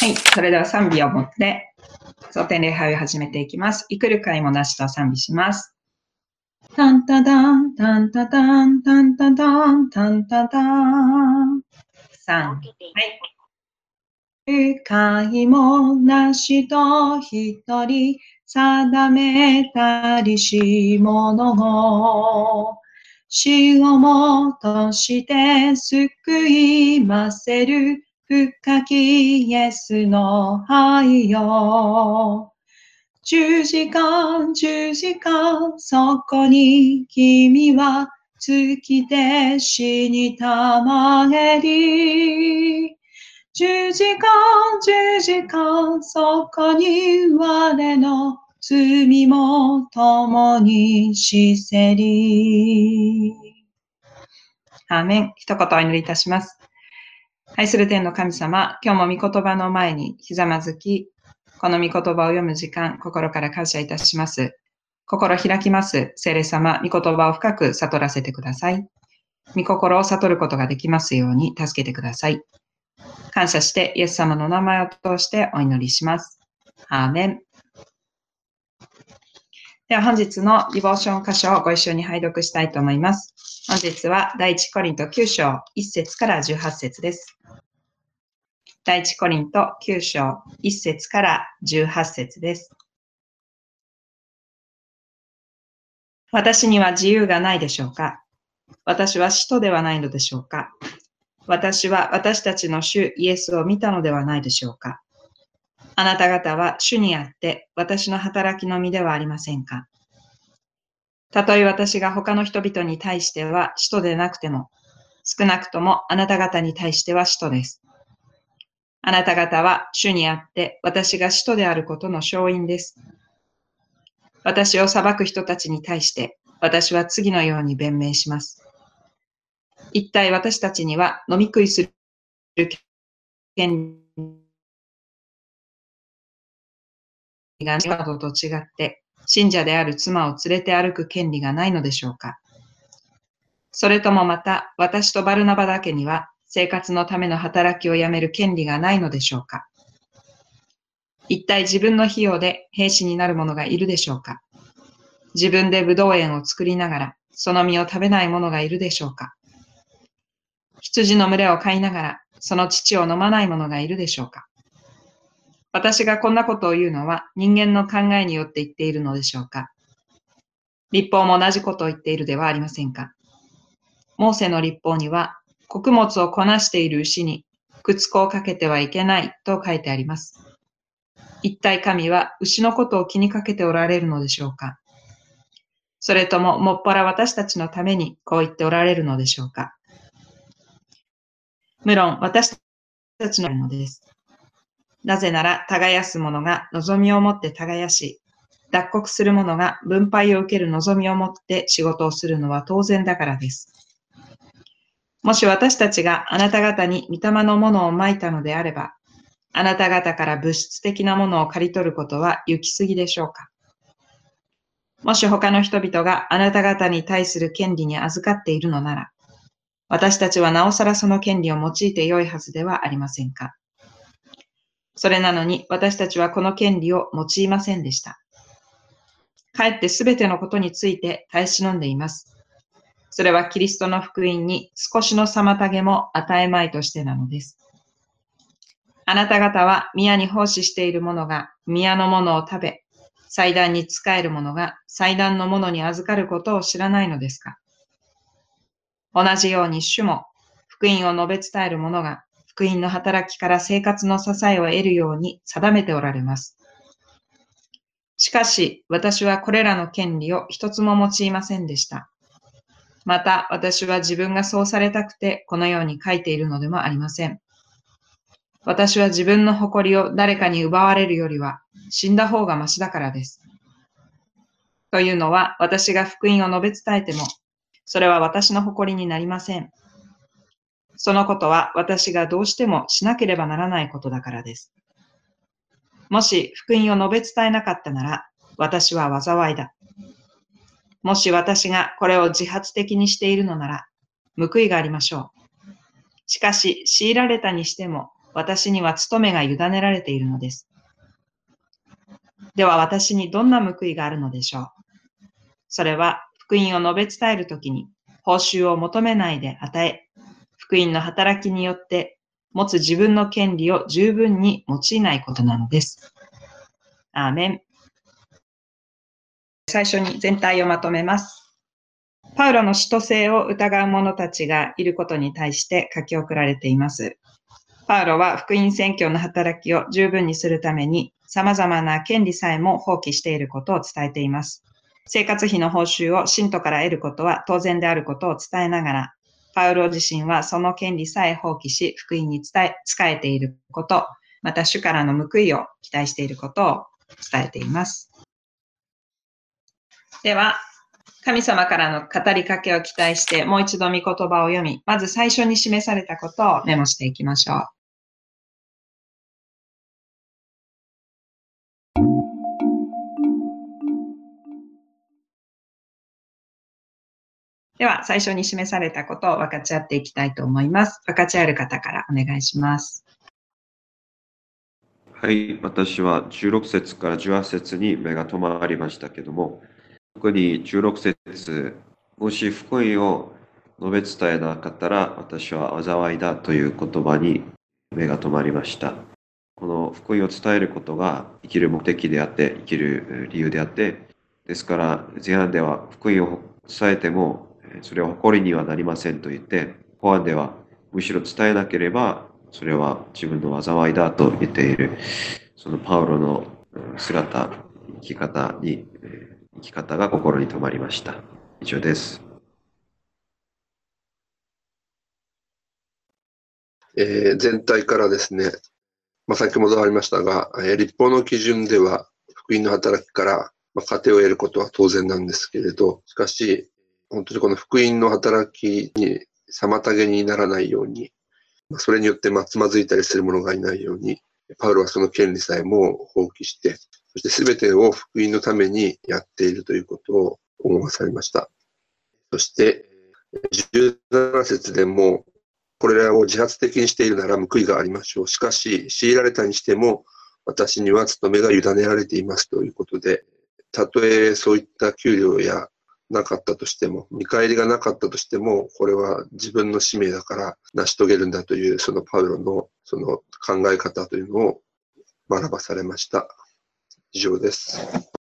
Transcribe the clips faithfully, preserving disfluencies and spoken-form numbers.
い、それでは賛美を持って蒼天礼拝を始めていきます。イクル会もなしと賛美します。タンタダン、タンタダン、タンタダン、タンタダン。さん。はい。理解もなしと一人定めたりしものを死をもとして救いませる深きイエスの愛よ。十字架、十字架、そこに君は尽きて死にたまえり。十字架、十字架、そこに我の罪も共にしせり。アーメン。一言お祈りいたします。愛する天の神様、今日も御言葉の前にひざまずき、この御言葉を読む時間、心から感謝いたします。心開きます。聖霊様、御言葉を深く悟らせてください。御心を悟ることができますように助けてください。感謝してイエス様の名前を通してお祈りします。アーメン。では本日のディボーション箇所をご一緒に拝読したいと思います。本日は第一コリントきゅう章いち節からじゅうはち節です。第一コリントきゅう章いち節からじゅうはち節です。私には自由がないでしょうか？私は使徒ではないのでしょうか？私は私たちの主イエスを見たのではないでしょうか？あなた方は主にあって私の働きの身ではありませんか？たとえ私が他の人々に対しては使徒でなくても、少なくともあなた方に対しては使徒です。あなた方は主にあって私が使徒であることの勝因です。私を裁く人たちに対して私は次のように弁明します。一体私たちには飲み食いする権利がなどと違って、信者である妻を連れて歩く権利がないのでしょうか？それともまた、私とバルナバだけには生活のための働きをやめる権利がないのでしょうか？一体自分の費用で兵士になる者がいるでしょうか？自分でブドウ園を作りながら、その実を食べない者がいるでしょうか？羊の群れを飼いながら、その乳を飲まない者がいるでしょうか？私がこんなことを言うのは人間の考えによって言っているのでしょうか？律法も同じことを言っているではありませんか？モーセの律法には、穀物をこなしている牛に靴子をかけてはいけないと書いてあります。一体神は牛のことを気にかけておられるのでしょうか？それとももっぱら私たちのためにこう言っておられるのでしょうか？無論私たちののです。なぜなら耕す者が望みを持って耕し、脱穀する者が分配を受ける望みを持って仕事をするのは当然だからです。もし私たちがあなた方に御霊のものをまいたのであれば、あなた方から物質的なものを借り取ることは行き過ぎでしょうか？もし他の人々があなた方に対する権利に預かっているのなら、私たちはなおさらその権利を用いてよいはずではありませんか？それなのに私たちはこの権利を用いませんでした。かえってすべてのことについて耐え忍んでいます。それはキリストの福音に少しの妨げも与えまいとしてなのです。あなた方は宮に奉仕している者が宮のものを食べ、祭壇に仕える者が祭壇のものに預かることを知らないのですか？同じように主も福音を述べ伝える者が福音の働きから生活の支えを得るように定めておられます。しかし私はこれらの権利を一つも用いませんでした。また私は自分がそうされたくてこのように書いているのでもありません。私は自分の誇りを誰かに奪われるよりは死んだ方がましだからです。というのは私が福音を述べ伝えてもそれは私の誇りになりません。そのことは私がどうしてもしなければならないことだからです。もし福音を述べ伝えなかったなら私は災いだ。もし私がこれを自発的にしているのなら報いがありましょう。しかし強いられたにしても私には務めが委ねられているのです。では私にどんな報いがあるのでしょう。それは福音を述べ伝えるときに報酬を求めないで与え、福音の働きによって持つ自分の権利を十分に用いないことなのです。アーメン。最初に全体をまとめます。パウロの使徒性を疑う者たちがいることに対して書き送られています。パウロは福音宣教の働きを十分にするために様々な権利さえも放棄していることを伝えています。生活費の報酬を信徒から得ることは当然であることを伝えながら、パウロ自身はその権利さえ放棄し、福音に伝え、仕えていること、また主からの報いを期待していることを伝えています。では、神様からの語りかけを期待して、もう一度御言葉を読み、まず最初に示されたことをメモしていきましょう。では、最初に示されたことを分かち合っていきたいと思います。分かち合える方からお願いします。 はい、私はじゅうろく節からじゅうはち節に目が止まりましたけども、特にじゅうろく節、もし福音を述べ伝えなかったら、私は災いだという言葉に目が止まりました。この福音を伝えることが生きる目的であって、生きる理由であって、ですから前半では福音を伝えても、それは誇りにはなりませんと言って、後半ではむしろ伝えなければ、それは自分の災いだと言っている、そのパウロの姿、生き方に、生き方が心に留まりました。以上です。 えー、全体からですね、まあ、先ほどありましたが、えー、立法の基準では福音の働きから、まあ、糧を得ることは当然なんですけれど、しかし、本当にこの福音の働きに妨げにならないように、まあ、それによってまあつまずいたりする者がいないように、パウロはその権利さえも放棄して、そして全てを福音のためにやっているということを思わされました。そして、じゅうなな節でも、これらを自発的にしているなら報いがありましょう。しかし、強いられたにしても、私には務めが委ねられていますということで、たとえそういった給料やなかったとしても、見返りがなかったとしても、これは自分の使命だから成し遂げるんだという、そのパウロのその考え方というのを学ばされました。以上です。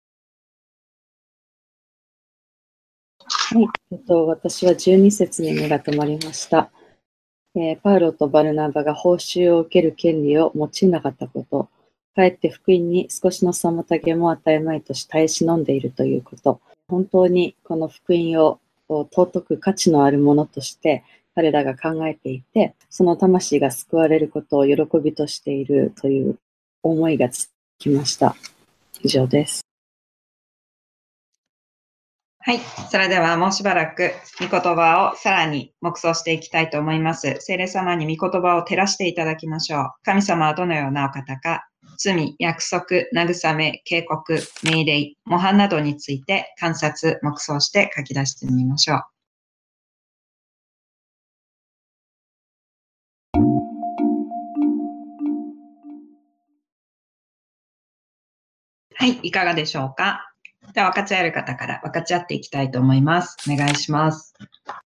はい、えっと、私はじゅうに節に目が留まりました。えー、パウロとバルナバが報酬を受ける権利を用いなかったこと、かえって福音に少しの妨げも与えまいとし耐え忍んでいるということ、本当にこの福音を尊く価値のあるものとして彼らが考えていて、その魂が救われることを喜びとしているという思いがつきました。以上です。 はい。それではもうしばらく御言葉をさらに黙想していきたいと思います。聖霊様に御言葉を照らしていただきましょう。神様はどのようなお方か、罪、約束、慰め、警告、命令、模範などについて観察、黙想して書き出してみましょう。はい。いかがでしょうか。では分かち合える方から分かち合っていきたいと思います。お願いします。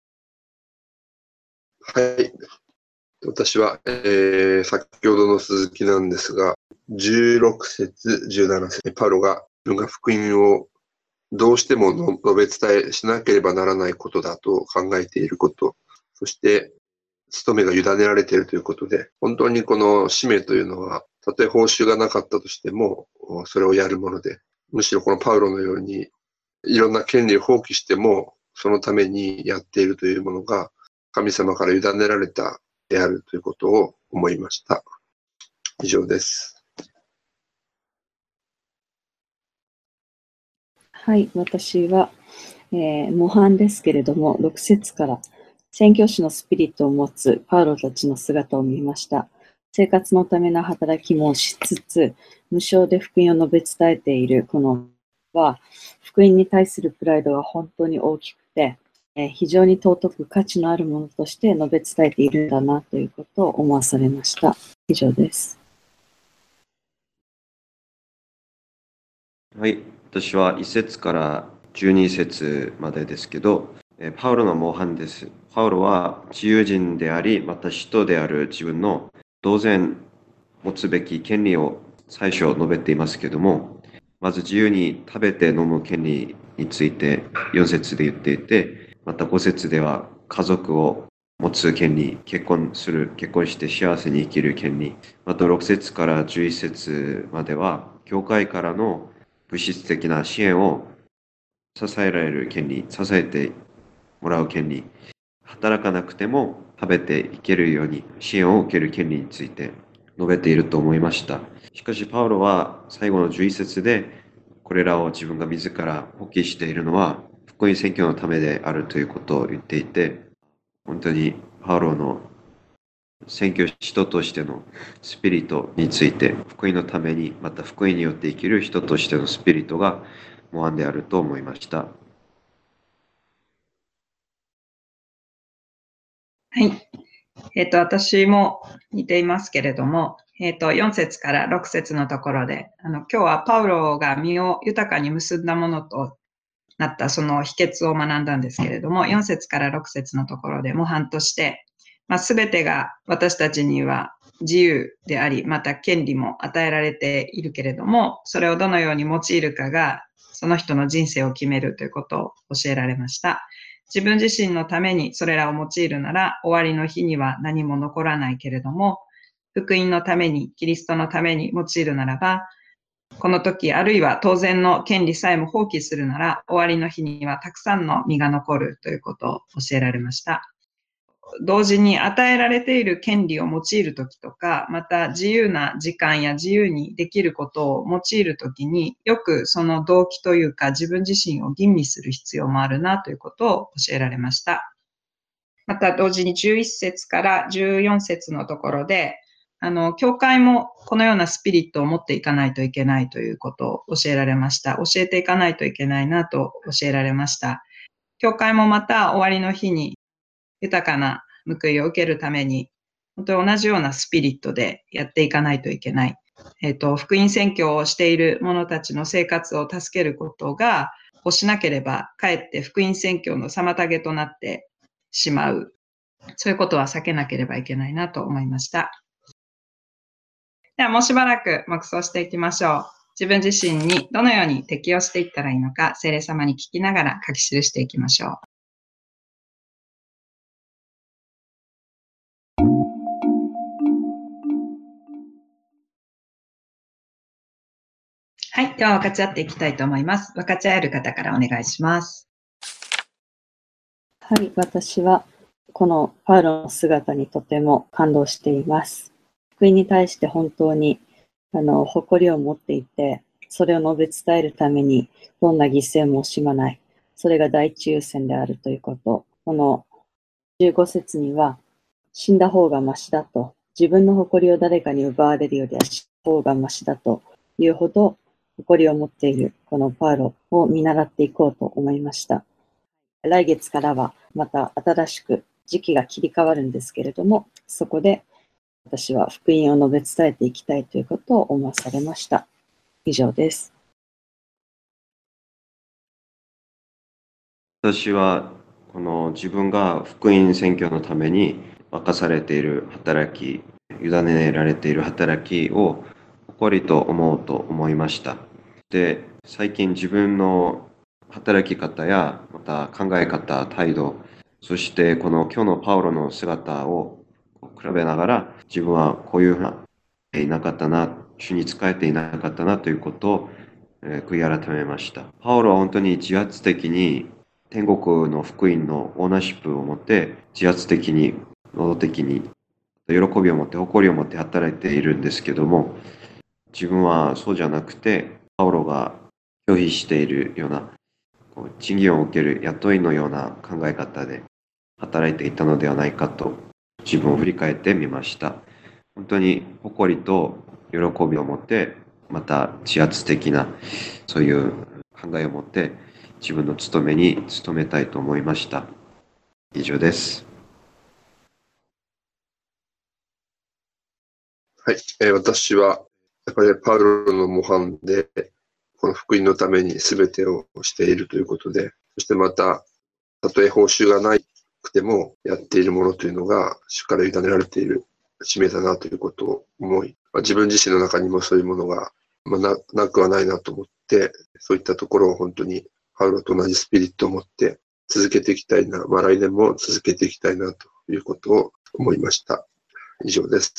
はい。私は、えー、先ほどの続きなんですが、じゅうろく節、じゅうなな節、パウロが自分が福音をどうしても述べ伝えしなければならないことだと考えていること、そして務めが委ねられているということで、本当にこの使命というのは、たとえ報酬がなかったとしても、それをやるもので、むしろこのパウロのように、いろんな権利を放棄しても、そのためにやっているというものが、神様から委ねられたであるということを思いました。以上です。 はい、私は、えー模範ですけれども、ろく節から宣教師のスピリットを持つパウロたちの姿を見ました。生活のための働きもしつつ、無償で福音を述べ伝えているこのは、福音に対するプライドが本当に大きくて、えー非常に尊く価値のあるものとして述べ伝えているんだなということを思わされました。 以上です。 はい、私はいっ節からじゅうに節までですけど、パウロの模範です。パウロは自由人であり、また使徒である自分の当然持つべき権利を最初述べていますけども、まず自由に食べて飲む権利についてよん節で言っていて、またご節では家族を持つ権利、結婚する、結婚して幸せに生きる権利、またろく節からじゅういち節までは、教会からの物質的な支援を支えられる権利、支えてもらう権利、働かなくても食べていけるように支援を受ける権利について述べていると思いました。しかし、パウロは最後のじゅういち節で、これらを自分が自ら放棄しているのは、福音宣教のためであるということを言っていて、本当にパウロの宣教人としてのスピリットについて、福音のために、また福音によって生きる人としてのスピリットが模範であると思いました。 はい。えっと、私も似ていますけれども、えっと、よん節からろく節のところで、あの、今日はパウロが身を豊かに結んだものとなったその秘訣を学んだんですけれども、よん節からろく節のところで模範として、まあ、全てが私たちには自由であり、また権利も与えられているけれども、それをどのように用いるかが、その人の人生を決めるということを教えられました。自分自身のためにそれらを用いるなら、終わりの日には何も残らないけれども、福音のために、キリストのために用いるならば、この時、あるいは当然の権利さえも放棄するなら、終わりの日にはたくさんの実が残るということを教えられました。同時に与えられている権利を用いるときとか、また自由な時間や自由にできることを用いるときによくその動機というか自分自身を吟味する必要もあるなということを教えられました。また同時にじゅういち節からじゅうよん節のところで、あの、教会もこのようなスピリットを持っていかないといけないということを教えられました。教えていかないといけないなと教えられました。教会もまた終わりの日に豊かな報いを受けるために、本当に同じようなスピリットでやっていかないといけない。えっと、福音宣教をしている者たちの生活を助けることが、をしなければ、かえって福音宣教の妨げとなってしまう。そういうことは避けなければいけないなと思いました。では、もうしばらく黙想していきましょう。自分自身にどのように適応していったらいいのか、聖霊様に聞きながら書き記していきましょう。はい。では分かち合っていきたいと思います。分かち合える方からお願いします。 はい、私はこのパウロの姿にとても感動しています。福音に対して本当にあの誇りを持っていて、それを述べ伝えるためにどんな犠牲も惜しまない。それが第一優先であるということ。このじゅうご節には、死んだ方がましだと、自分の誇りを誰かに奪われるよりは死んだ方がましだというほど誇りを持っているこのパウロを見習っていこうと思いました。来月からはまた新しく時期が切り替わるんですけれども、そこで私は福音を述べ伝えていきたいということを思わされました。以上です。 私はこの自分が福音宣教のために任されている働き、委ねられている働きを誇りと思うと思いました。で、最近自分の働き方やまた考え方、態度、そしてこの今日のパウロの姿を比べながら自分はこういうふうないなかったな、主に仕えていなかったなということを、えー、悔い改めました。パウロは本当に自発的に天国の福音のオーナーシップを持って自発的に、能動的に喜びを持って誇りを持って働いているんですけども、自分はそうじゃなくてパウロが拒否しているようなこう賃金を受ける雇いのような考え方で働いていたのではないかと自分を振り返ってみました。本当に誇りと喜びを持ってまた自発的なそういう考えを持って自分の務めに努めたいと思いました。以上です。 はい、えー私はやっぱりパウロの模範で、この福音のために全てをしているということで、そしてまた、たとえ報酬がなくてもやっているものというのが主から委ねられている使命だなということを思い、まあ、自分自身の中にもそういうものが、まあ、な, なくはないなと思って、そういったところを本当にパウロと同じスピリットを持って続けていきたいな、まあ、来年も続けていきたいなということを思いました。以上です。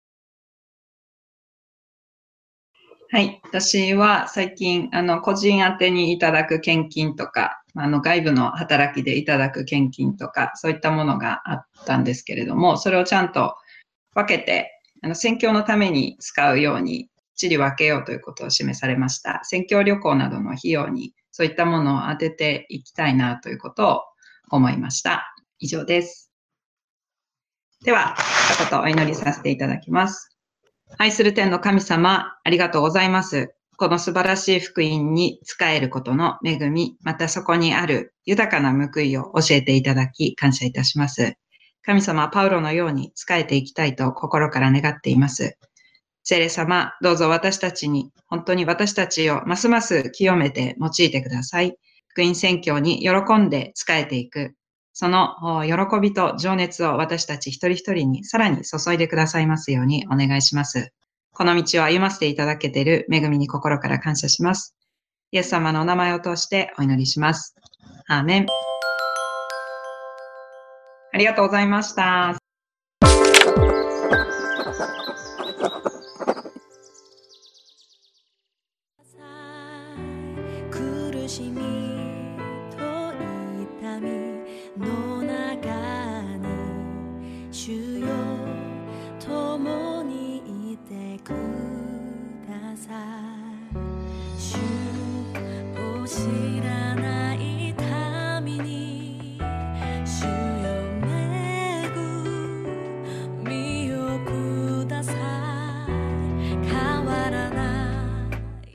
はい。私は最近、あの、個人宛てにいただく献金とか、あの、外部の働きでいただく献金とか、そういったものがあったんですけれども、それをちゃんと分けて、あの、宣教のために使うように、きっちり分けようということを示されました。宣教旅行などの費用に、そういったものを当てていきたいなということを思いました。以上です。では、一言お祈りさせていただきます。愛する天の神様、ありがとうございます。この素晴らしい福音に仕えることの恵み、またそこにある豊かな報いを教えていただき、感謝いたします。神様、パウロのように仕えていきたいと心から願っています。聖霊様、どうぞ私たちに、本当に私たちをますます清めて用いてください。福音宣教に喜んで仕えていく。その喜びと情熱を私たち一人一人にさらに注いでくださいますようにお願いします。この道を歩ませていただけている恵みに心から感謝します。イエス様のお名前を通してお祈りします。アーメン。ありがとうございました。 苦しみと痛みの中に主よ共にいてください。主を知らない民に主よ恵みをください。変わらない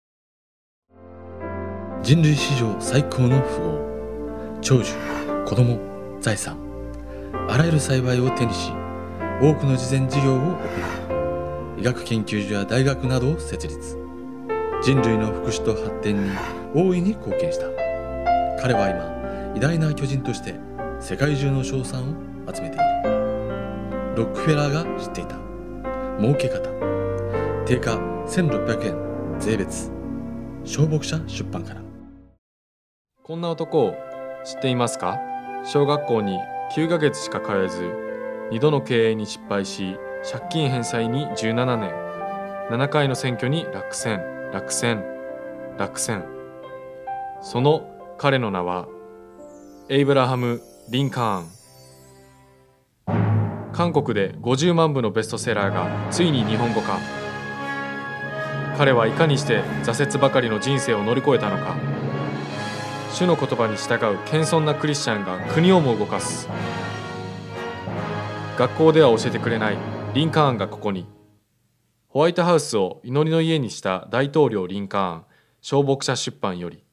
人類史上最高の富豪、長寿、子供、財産、あらゆる幸いを手にし、多くの慈善事業を行い、医学研究所や大学などを設立。人類の福祉と発展に大いに貢献した。彼は今、偉大な巨人として世界中の称賛を集めている。ロックフェラーが知っていた儲け方。定価せんろっぴゃくえん税別。小牧者出版から。 こんな男を知っていますか？小学校にきゅうかげつしか通えず、にどの経営に失敗し、借金返済にじゅうななねん、ななかいの選挙に落選、落選、落選。その彼の名は、エイブラハム・リンカーン。韓国でごじゅうまんぶのベストセラーがついに日本語化。彼はいかにして挫折ばかりの人生を乗り越えたのか。主の言葉に従う謙遜なクリスチャンが国をも動かす。学校では教えてくれないリンカーンがここに。ホワイトハウスを祈りの家にした大統領リンカーン、小牧者出版より。